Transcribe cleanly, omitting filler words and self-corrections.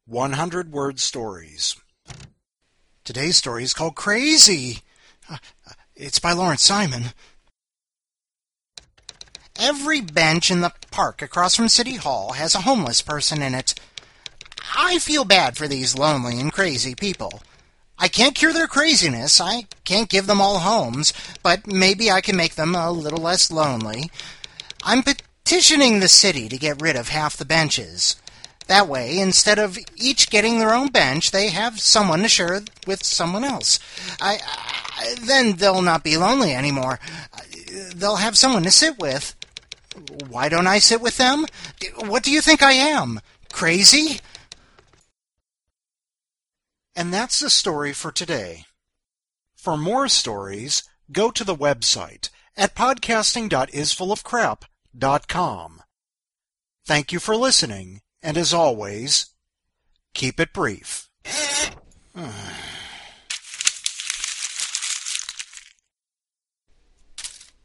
100-word stories. Today's story is called Crazy. It's by Lawrence Simon. Every bench in the park across from City Hall has a homeless person in it. I feel bad for these lonely and crazy people. I can't cure their craziness. I can't give them all homes, but maybe I can make them a little less lonely. I'm petitioning the city to get rid of half the benches. That way, instead of each getting their own bench, they have someone to share with someone else. Then they'll not be lonely anymore. They'll have someone to sit with. Why don't I sit with them? What do you think I am? Crazy? And that's the story for today. For more stories, go to the website at podcasting.isfullofcrap.com. Thank you for listening, and as always, keep it brief.